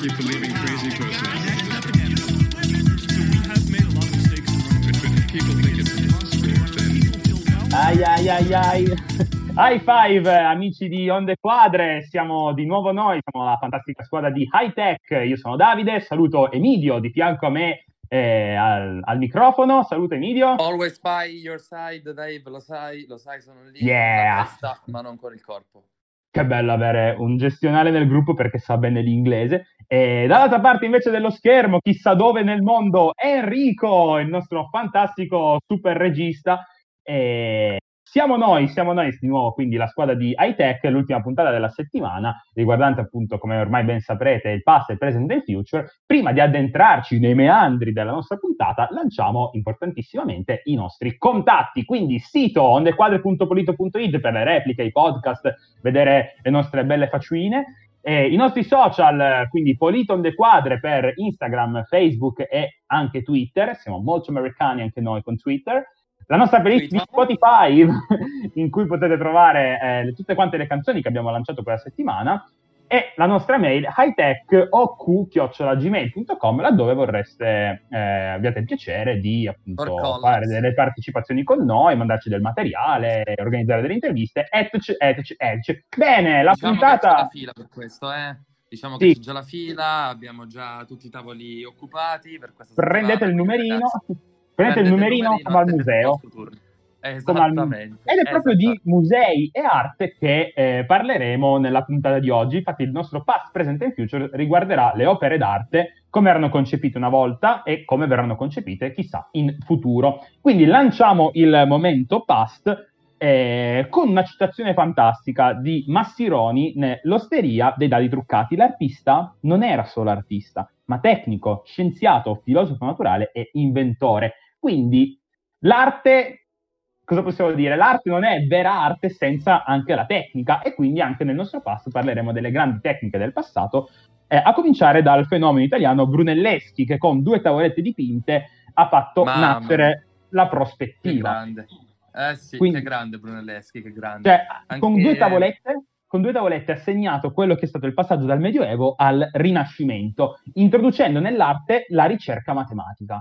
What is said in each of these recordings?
keep believing crazy person. So we have made a lot of mistakes along the way, but if people think it's impossible, then... Ai. High five, amici di Onde Quadre, siamo di nuovo noi, siamo la fantastica squadra di High Tech. Io sono Davide, saluto Emidio di fianco a me al microfono. Saluto Emidio. Always by your side, Dave, lo sai, sono lì con Yeah. la testa, ma non con il corpo. Che bello avere un gestionale nel gruppo perché sa bene l'inglese. E dall'altra parte invece dello schermo, chissà dove nel mondo, Enrico, il nostro fantastico super regista. E siamo noi di nuovo, quindi la squadra di High Tech, l'ultima puntata della settimana, riguardante appunto, come ormai ben saprete, il past, il present e il future. Prima di addentrarci nei meandri della nostra puntata, lanciamo importantissimamente i nostri contatti, quindi sito ondequadre.polito.it per le repliche, i podcast, vedere le nostre belle facciuine, i nostri social, quindi Polito on the Quadre per Instagram, Facebook e anche Twitter, siamo molto americani anche noi con Twitter. La nostra playlist di Spotify, in cui potete trovare tutte quante le canzoni che abbiamo lanciato quella settimana, e la nostra mail hightech.gmail.com, laddove abbiate il piacere di appunto fare delle partecipazioni con noi, mandarci del materiale, organizzare delle interviste, etc. Bene, la puntata... Che c'è la fila per questo, Diciamo che c'è già la fila, abbiamo già tutti i tavoli occupati per questa settimana. Prendete il numerino... Prendete il numerino come al museo. Esattamente. Ed è proprio di musei e arte che parleremo nella puntata di oggi. Infatti il nostro past, present and future riguarderà le opere d'arte, come erano concepite una volta e come verranno concepite, chissà, in futuro. Quindi lanciamo il momento past con una citazione fantastica di Massironi nell'Osteria dei dadi truccati. L'artista non era solo artista, ma tecnico, scienziato, filosofo naturale e inventore. Quindi l'arte, cosa possiamo dire? L'arte non è vera arte senza anche la tecnica, e quindi anche nel nostro passo parleremo delle grandi tecniche del passato, a cominciare dal fenomeno italiano Brunelleschi, che con 2 tavolette dipinte ha fatto nascere la prospettiva. Che grande. Sì, quindi, che grande Brunelleschi, che grande. Cioè, anche... con due tavolette ha segnato quello che è stato il passaggio dal Medioevo al Rinascimento, introducendo nell'arte la ricerca matematica.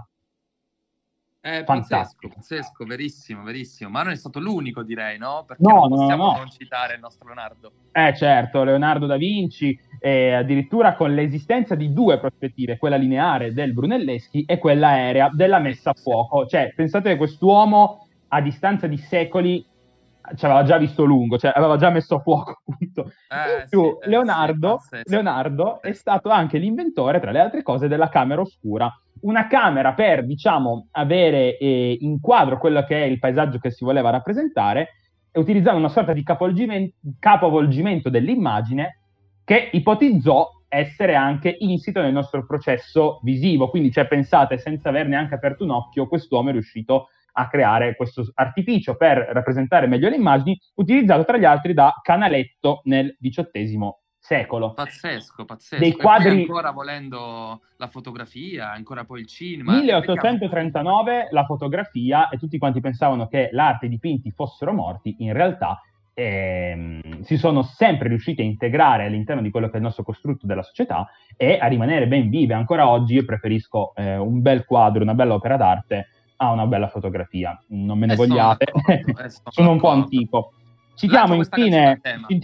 Pazzesco, verissimo. Ma non è stato l'unico, direi, no? Perché non possiamo non citare il nostro Leonardo. Certo, Leonardo da Vinci, addirittura con l'esistenza di 2 prospettive, quella lineare del Brunelleschi e quella aerea della messa a fuoco. Cioè, pensate che quest'uomo, a distanza di secoli, ci aveva già visto lungo, cioè aveva già messo a fuoco, appunto. In più, Leonardo è stato anche l'inventore, tra le altre cose, della camera oscura. Una camera per, diciamo, avere in quadro quello che è il paesaggio che si voleva rappresentare, e utilizzando una sorta di capovolgimento dell'immagine che ipotizzò essere anche insito nel nostro processo visivo. Quindi, cioè, pensate, senza aver neanche aperto un occhio, quest'uomo è riuscito a creare questo artificio per rappresentare meglio le immagini, utilizzato tra gli altri da Canaletto nel XVIII secolo. Pazzesco. Dei quadri... E poi ancora volendo la fotografia, ancora poi il cinema. 1839 la fotografia, e tutti quanti pensavano che l'arte e i dipinti fossero morti. In realtà si sono sempre riusciti a integrare all'interno di quello che è il nostro costrutto della società e a rimanere ben vive. Ancora oggi io preferisco un bel quadro, una bella opera d'arte a una bella fotografia. Non me ne vogliate, sono un po' antico. Citiamo infine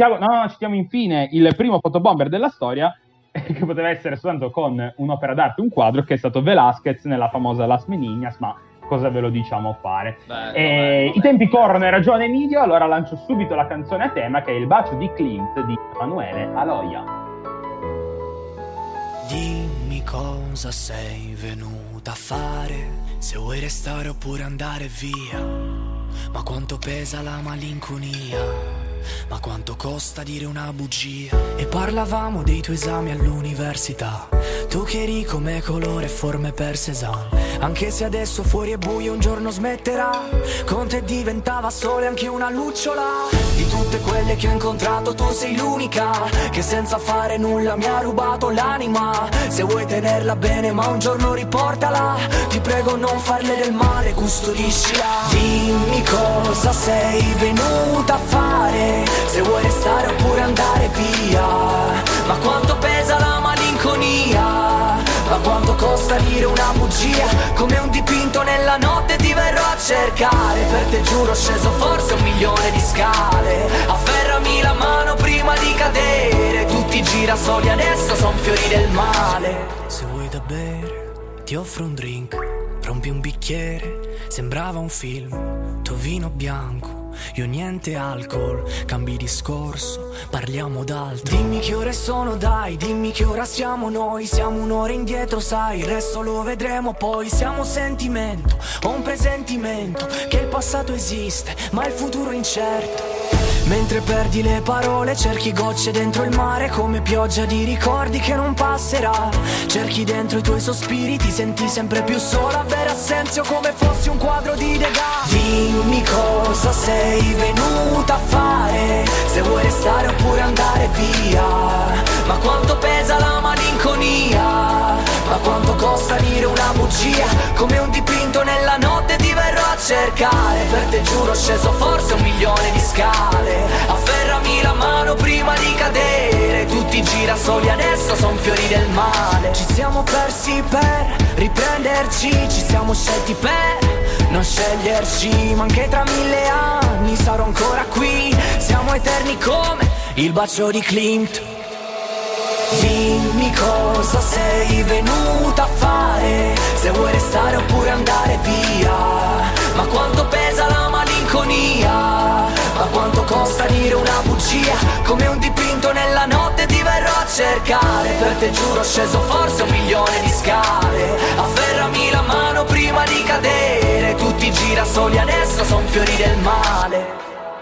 il primo fotobomber della storia, che poteva essere soltanto con un'opera d'arte, un quadro, che è stato Velázquez nella famosa Las Meninas, ma cosa ve lo diciamo a fare? I tempi corrono, hai ragione Emidio, allora lancio subito la canzone a tema, che è Il bacio di Clint di Emanuele Aloia. Dimmi cosa sei venuta a fare, se vuoi restare oppure andare via. Ma quanto pesa la malinconia, ma quanto costa dire una bugia. E parlavamo dei tuoi esami all'università, tu che eri come colore e forme per Cézanne. Anche se adesso fuori è buio, un giorno smetterà, con te diventava sole anche una lucciola. Di tutte quelle che ho incontrato tu sei l'unica che senza fare nulla mi ha rubato l'anima. Se vuoi tenerla bene ma un giorno riportala, ti prego non farle del male, custodiscila. Dimmi cosa sei venuta a fare, se vuoi restare oppure andare via. Ma quanto pesa la malinconia, quanto costa dire una bugia? Come un dipinto nella notte ti verrò a cercare. Per te giuro ho sceso forse 1 milione di scale. Afferrami la mano prima di cadere. Tutti i girasoli adesso son fiori del male. Se vuoi da bere ti offro un drink, rompi un bicchiere, sembrava un film, tuo vino bianco, io niente alcol, cambi discorso, parliamo d'altro. Dimmi che ore sono, dai, dimmi che ora siamo noi. Siamo un'ora indietro, sai, il resto lo vedremo poi. Siamo sentimento, ho un presentimento che il passato esiste, ma il futuro incerto. Mentre perdi le parole cerchi gocce dentro il mare, come pioggia di ricordi che non passerà. Cerchi dentro i tuoi sospiri, ti senti sempre più sola, a bere assenzio come fossi un quadro di Degas. Dimmi cosa sei venuta a fare, se vuoi restare oppure andare via. Ma quanto pesa la malinconia, ma quanto costa dire una bugia? Come un dipinto nella notte ti verrò a cercare. Per te giuro ho sceso forse 1 milione di scale. Afferrami la mano prima di cadere. Tutti i girasoli adesso son fiori del male. Ci siamo persi per riprenderci, ci siamo scelti per non sceglierci. Ma anche tra 1000 anni sarò ancora qui. Siamo eterni come il bacio di Klimt. Dimmi cosa sei venuta a fare, se vuoi restare oppure andare via. Ma quanto pesa la malinconia, ma quanto costa dire una bugia? Come un dipinto nella notte ti verrò a cercare. Per te giuro ho sceso forse 1 milione di scale. Afferrami la mano prima di cadere. Tutti i girasoli adesso son fiori del male.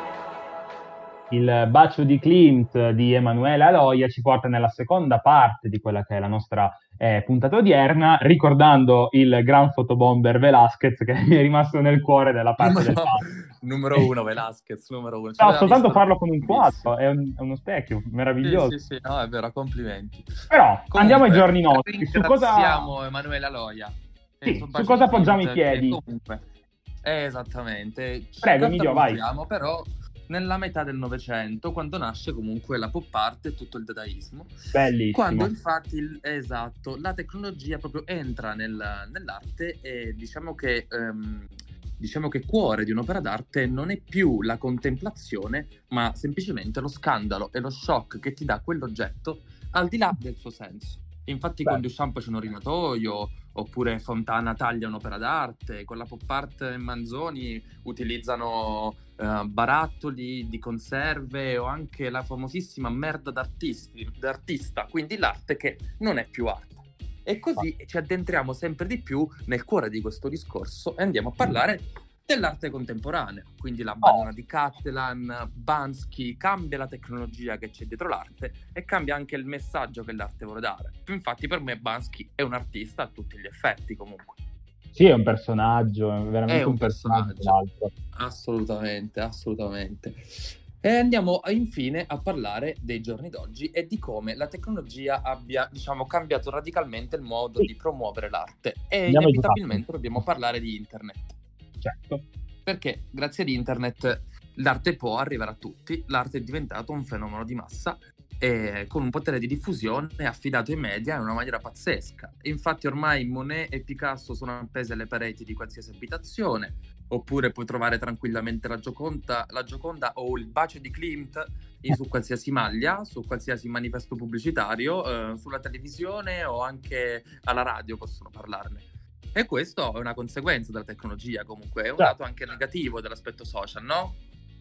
Il bacio di Klimt di Emanuele Aloia ci porta nella seconda parte di quella che è la nostra puntata odierna, ricordando il gran fotobomber Velasquez, che mi è rimasto nel cuore della parte del numero 1 Velasquez, numero 1. No, soltanto farlo con un quadro, è uno specchio meraviglioso. Sì, no, è vero, complimenti. Però Comunque, andiamo ai giorni nostri. Ringraziamo Emanuele Aloia. Sì, su cosa appoggiamo i piedi? Comunque, esattamente. Prego, Emilio, vai. Però nella metà del Novecento, quando nasce comunque la pop art e tutto il dadaismo. Bellissimo. Quando infatti, esatto, la tecnologia proprio entra nell'arte e diciamo che cuore di un'opera d'arte non è più la contemplazione, ma semplicemente lo scandalo e lo shock che ti dà quell'oggetto al di là del suo senso. Infatti con Duchamp c'è un rinatoio, oppure Fontana taglia un'opera d'arte, con la pop art e Manzoni utilizzano barattoli di conserve o anche la famosissima merda d'artista, quindi l'arte che non è più arte. E così ci addentriamo sempre di più nel cuore di questo discorso e andiamo a parlare dell'arte contemporanea, quindi la banana di Cattelan, Bansky. Cambia la tecnologia che c'è dietro l'arte e cambia anche il messaggio che l'arte vuole dare. Infatti per me Bansky è un artista a tutti gli effetti comunque. Sì, è un personaggio, è veramente un personaggio. Assolutamente. E andiamo infine a parlare dei giorni d'oggi e di come la tecnologia abbia, cambiato radicalmente il modo di promuovere l'arte. E inevitabilmente dobbiamo parlare di internet. Certo. Perché grazie ad internet l'arte può arrivare a tutti, l'arte è diventato un fenomeno di massa e con un potere di diffusione affidato ai media in una maniera pazzesca. Infatti ormai Monet e Picasso sono appesi alle pareti di qualsiasi abitazione, oppure puoi trovare tranquillamente la Gioconda o il bacio di Klimt su qualsiasi maglia, su qualsiasi manifesto pubblicitario, sulla televisione o anche alla radio possono parlarne. E questo è una conseguenza della tecnologia, comunque è un lato anche negativo dell'aspetto social, no?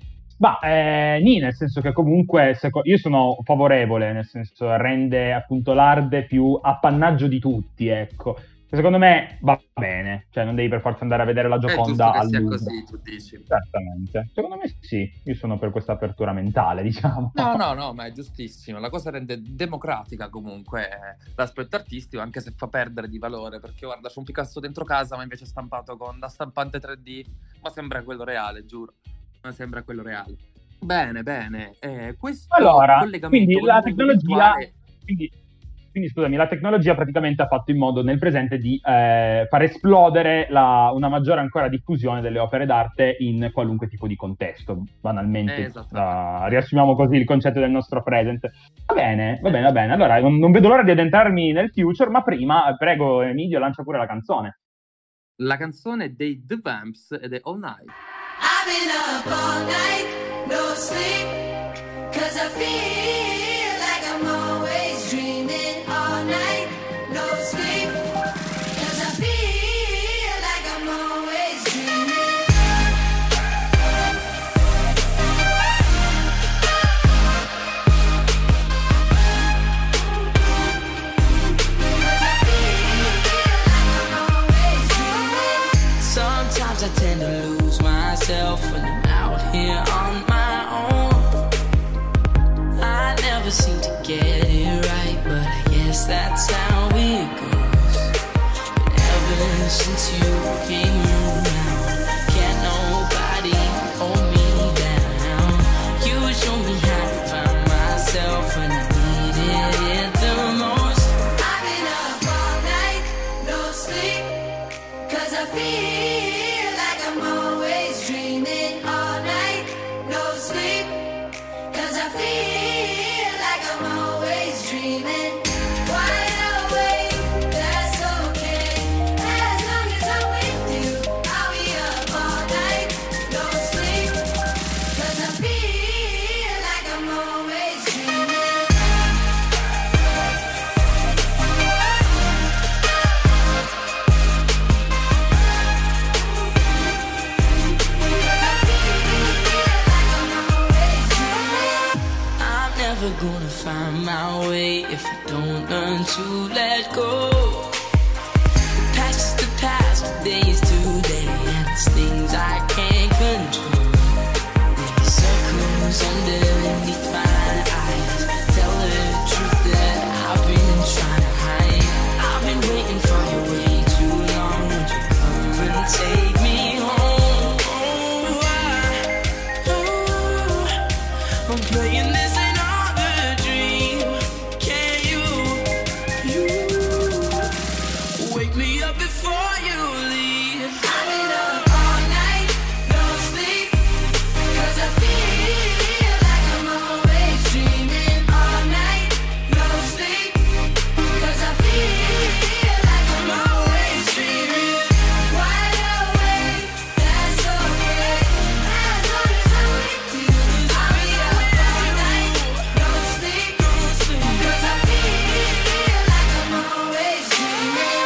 Nel senso che comunque io sono favorevole, nel senso rende appunto l'arte più appannaggio di tutti, ecco. Secondo me va bene, cioè non devi per forza andare a vedere la Gioconda al Louvre. Così, tu dici. Certamente. Secondo me sì, io sono per questa apertura mentale, diciamo. No, ma è giustissimo. La cosa rende democratica comunque l'aspetto artistico, anche se fa perdere di valore, perché guarda, c'è un Picasso dentro casa, ma invece è stampato con la stampante 3D, ma sembra quello reale, giuro. Ma sembra quello reale. Bene. Questo allora, collegamento quindi la tecnologia... quindi scusami, la tecnologia praticamente ha fatto in modo nel presente di far esplodere una maggiore ancora diffusione delle opere d'arte in qualunque tipo di contesto, banalmente. Riassumiamo così il concetto del nostro present. Va bene. Allora, non vedo l'ora di addentrarmi nel future, ma prima, prego, Emilio, lancia pure la canzone. La canzone dei The Vamps ed è All Night. I've been up all night, no sleep, 'cause I feel like I'm always dreaming. All night, no sleep, 'cause I feel like I'm always dreaming. Sometimes I tend to lose myself when I'm out here on my own. I never seem to get it right, but I guess that's how it goes. But ever since you came around, can't nobody hold me down. You show me how to find myself when I needed it the most. I've been up all night, no sleep, 'cause I feel like I'm always dreaming. All night, no sleep, 'cause I feel like I'm always dreaming. Wide awake, that's okay, as long as I'm with you. I'll be up all night, no sleep, 'cause I feel like I'm always dreaming. I'm never gonna find my way if I don't learn to let go. The past is the past, today's today, and there's things I can't control. There's circles underneath my eyes, tell the truth that I've been trying to hide. I've been waiting for you way too long. Would you come and take me home? I'm playing this another dream. Can you wake me up before you leave? I've been up all night, no sleep, 'cause I feel like I'm always dreaming. All night, no sleep, 'cause I feel like I'm always dreaming. Wide awake, that's okay, as long as I'm with you. I'll be up all night, no sleep, 'cause I feel like I'm always dreaming.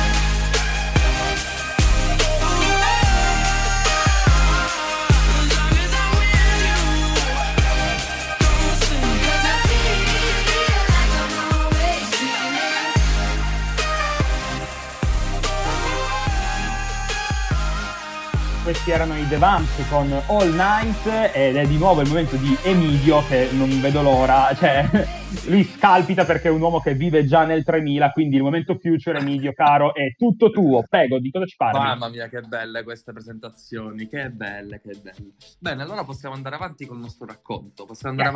Questi erano i The Vamps con All Night ed è di nuovo il momento di Emilio che non vedo l'ora, cioè lui scalpita perché è un uomo che vive già nel 3000, quindi il momento future, Emilio caro, è tutto tuo. Prego, di cosa ci parli? Mamma mia, che belle queste presentazioni, che belle. Bene, allora possiamo andare avanti col nostro racconto.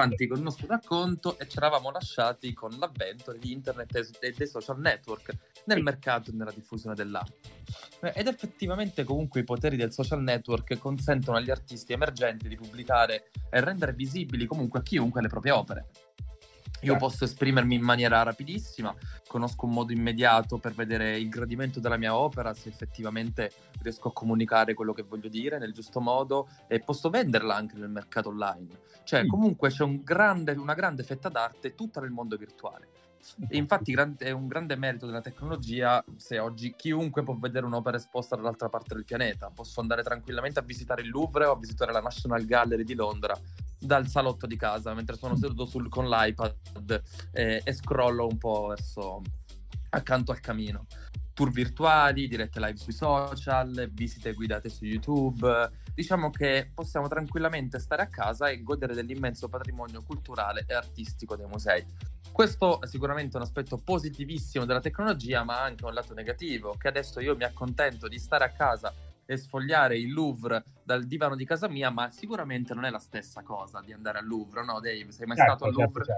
E ci eravamo lasciati con l'avvento di internet e dei social network nel mercato e nella diffusione dell'arte. Ed effettivamente comunque i poteri del social network consentono agli artisti emergenti di pubblicare e rendere visibili comunque a chiunque le proprie opere. Io posso esprimermi in maniera rapidissima, conosco un modo immediato per vedere il gradimento della mia opera, se effettivamente riesco a comunicare quello che voglio dire nel giusto modo e posso venderla anche nel mercato online. Cioè comunque c'è una grande fetta d'arte tutta nel mondo virtuale. E infatti è un grande merito della tecnologia se oggi chiunque può vedere un'opera esposta dall'altra parte del pianeta. Posso andare tranquillamente a visitare il Louvre o a visitare la National Gallery di Londra dal salotto di casa mentre sono seduto con l'iPad e scrollo un po' verso accanto al camino. Tour virtuali, dirette live sui social, visite guidate su YouTube. Diciamo che possiamo tranquillamente stare a casa e godere dell'immenso patrimonio culturale e artistico dei musei. Questo è sicuramente un aspetto positivissimo della tecnologia, ma anche un lato negativo, che adesso io mi accontento di stare a casa e sfogliare il Louvre dal divano di casa mia, ma sicuramente non è la stessa cosa di andare al Louvre, no Dave? Sei mai stato al Louvre? Certo.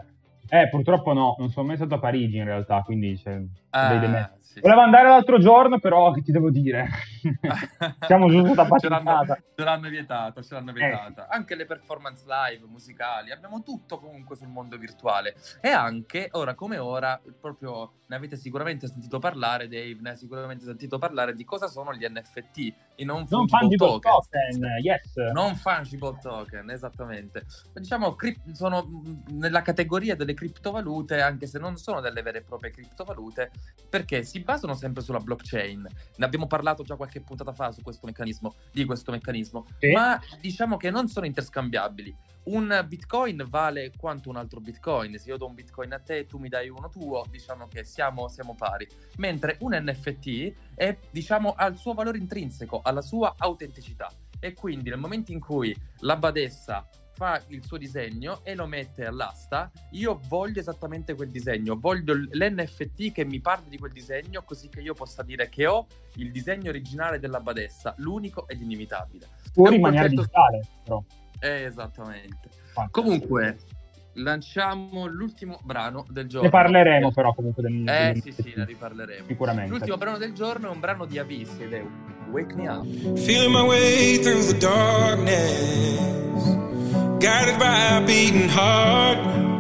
Purtroppo no, non sono mai stato a Parigi in realtà, quindi c'è dei demeriti. Sì, Volevo andare l'altro giorno, però che ti devo dire? Siamo giusto da ce l'hanno, patentata. ce l'hanno vietata, ce l'hanno vietata. Anche le performance live, musicali, abbiamo tutto comunque sul mondo virtuale. E anche, ora come ora, proprio ne avete sicuramente sentito parlare, Dave, ne hai sicuramente sentito parlare di cosa sono gli NFT, i non Non fungible fungible token. token, yes. Non fungible token, esattamente. Diciamo, sono nella categoria delle criptovalute, anche se non sono delle vere e proprie criptovalute, perché si basano sempre sulla blockchain. Ne abbiamo parlato già qualche puntata fa su questo meccanismo, Sì. ma diciamo che non sono interscambiabili. Un bitcoin vale quanto un altro bitcoin. Se io do un bitcoin a te e tu mi dai uno tuo, diciamo che siamo pari. Mentre un NFT è, diciamo, ha il suo valore intrinseco, ha la sua autenticità. E quindi nel momento in cui la badessa fa il suo disegno e lo mette all'asta, io voglio esattamente quel disegno, voglio l'NFT che mi parli di quel disegno, così che io possa dire che ho il disegno originale della badessa, l'unico ed inimitabile. Può È un rimanere concetto- digitale, però. Esattamente. Fantastico. Comunque, lanciamo l'ultimo brano del giorno. Ne parleremo però comunque del Sì, ne riparleremo. sicuramente. L'ultimo brano del giorno è un brano di Avicii ed è Wake Me Up. Feeling my way through the darkness, guided by a beating heart.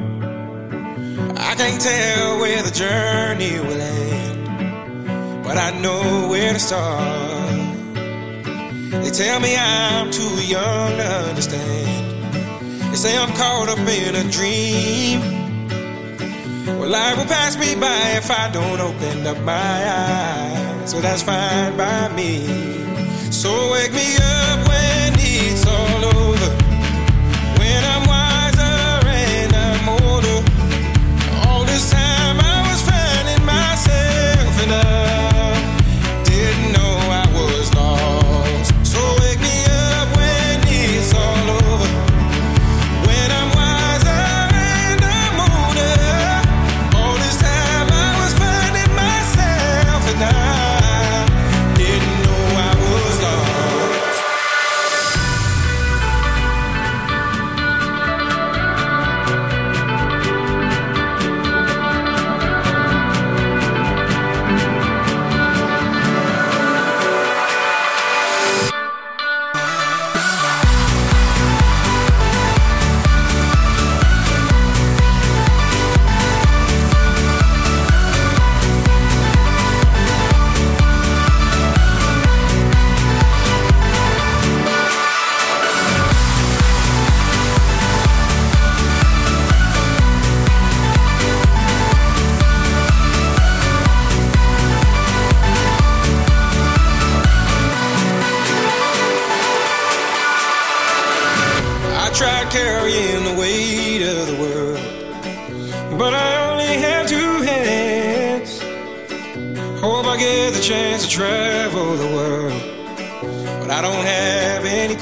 I can't tell where the journey will end, but I know where to start. They tell me I'm too young to understand. They say I'm caught up in a dream. Well, life will pass me by if I don't open up my eyes. So that's fine by me. So wake me up when it's all over, when I'm wiser and I'm older. All this time I was finding myself and I didn't know I was lost. So wake me up when it's all over, when I'm wiser and I'm older. All this time I was finding myself and I didn't know I was lost. I tried carrying the weight of the world, but I only have two hands. Hope I get the chance to travel the world, but I don't have any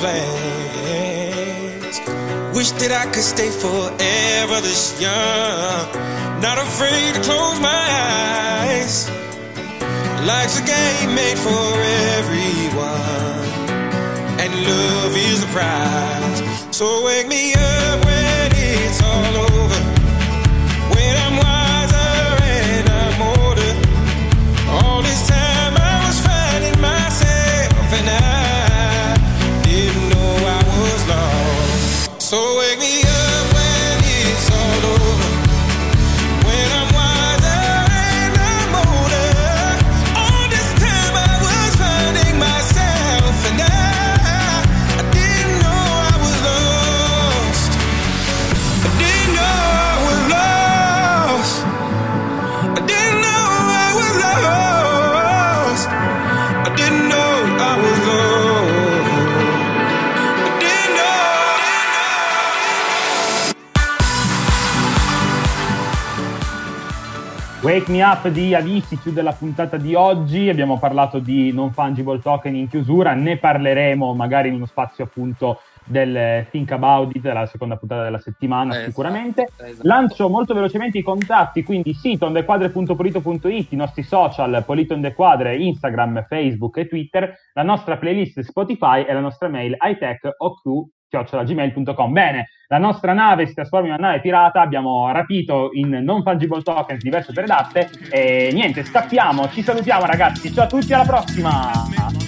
plans. Wish that I could stay forever this young, not afraid to close my eyes. Life's a game made for everyone, and love is the prize. So wake me up when it's all over, when I'm wiser and I'm older. All this time I was finding myself and I didn't know I was lost. So wake me up when it's all over, when I'm wiser and I'm older. All this time I was finding myself and I didn't know I was lost. I didn't know I was lost. I didn't know I was lost. I didn't know I was lost. I didn't know. Wake Me Up di Avicii chiude la puntata di oggi. Abbiamo parlato di non fungible token in chiusura, ne parleremo magari in uno spazio appunto del Think About It, la seconda puntata della settimana sicuramente. Esatto. Lancio molto velocemente i contatti, quindi sito ondequadre.polito.it, i nostri social Polito on the Quadre, Instagram, Facebook e Twitter, la nostra playlist Spotify e la nostra mail itech.oq @gmail.com. Bene, la nostra nave si trasforma in una nave pirata, abbiamo rapito in non fungible tokens diverse predatte e niente, scappiamo, ci salutiamo ragazzi, ciao a tutti, alla prossima!